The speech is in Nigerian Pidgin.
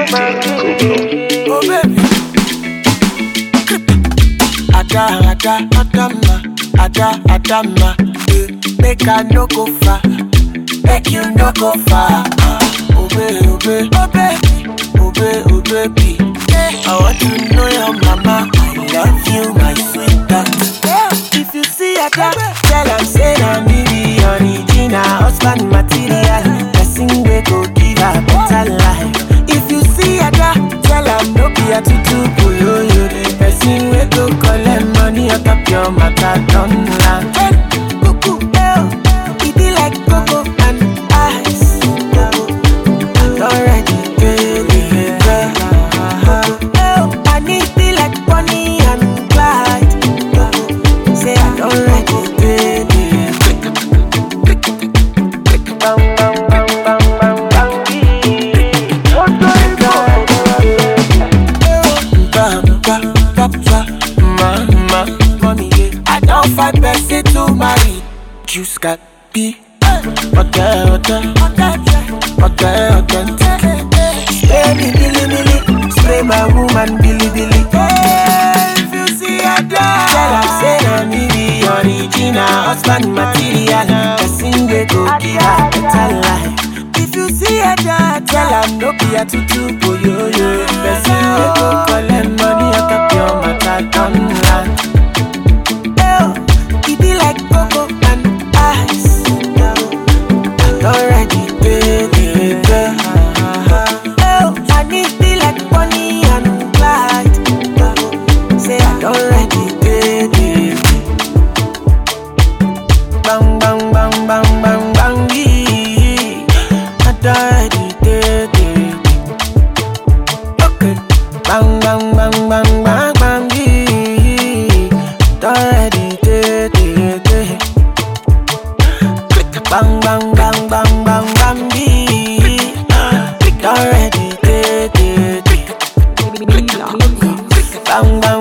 Oh baby, Adama, make I no go far, make you no go far. Oh baby, I want to know your mama. I love you, my sweetheart. If you see a girl, tell her say I'm the original husband material. Blessing we go give her better life. If you see a girl, tell her no be a tutu boyo. The person we go collect money on top your matter don't land. It be like cocoa and ice. Already baby, I need be like Bonnie and Clyde. Say I don't like it, baby. Bang bang bang bang bang bang. Mama, mommy, I don't find person to marry. Juice got be. Okay. Spray me, Billy. Spray my woman, Billy. If you see a dog, tell her say I'm the original husband material. Person we go give her better life. If you see a dog, tell her no be a tutu boyo. Person we go collect money on top your matter don't land. It be like cocoa and ice. Already baby, I need be like Bonnie and Clyde. Say I don't ready, baby. Bang bang bang bang bang bang. I don't ready, baby. Okay. Bang bang bang bang bang bang. Don't ready, baby. Bang bang bang bang bang bang. Don't ready, baby. Bang bang.